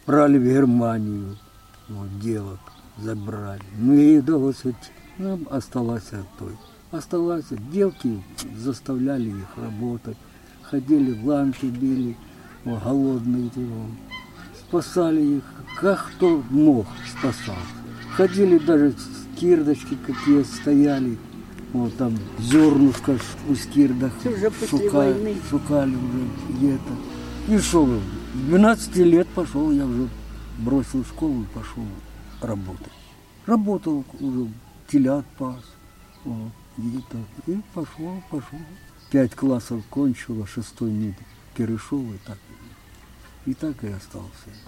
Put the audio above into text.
Брали в Германию, вот, девок забрали. Ну и удалось, ну, осталась той. Осталась, девки заставляли их работать, ходили в ланки, били, вот, голодные, спасали их, как кто мог спасал. Ходили даже скирдочки какие стояли, вот там зернышко у скирдах шукали уже где-то. И шел, 12 лет пошел, я уже бросил школу и пошел работать. Работал уже, телят пас, вот, где-то, и пошел. 5 классов кончил, а 6 не перешел, и так и остался.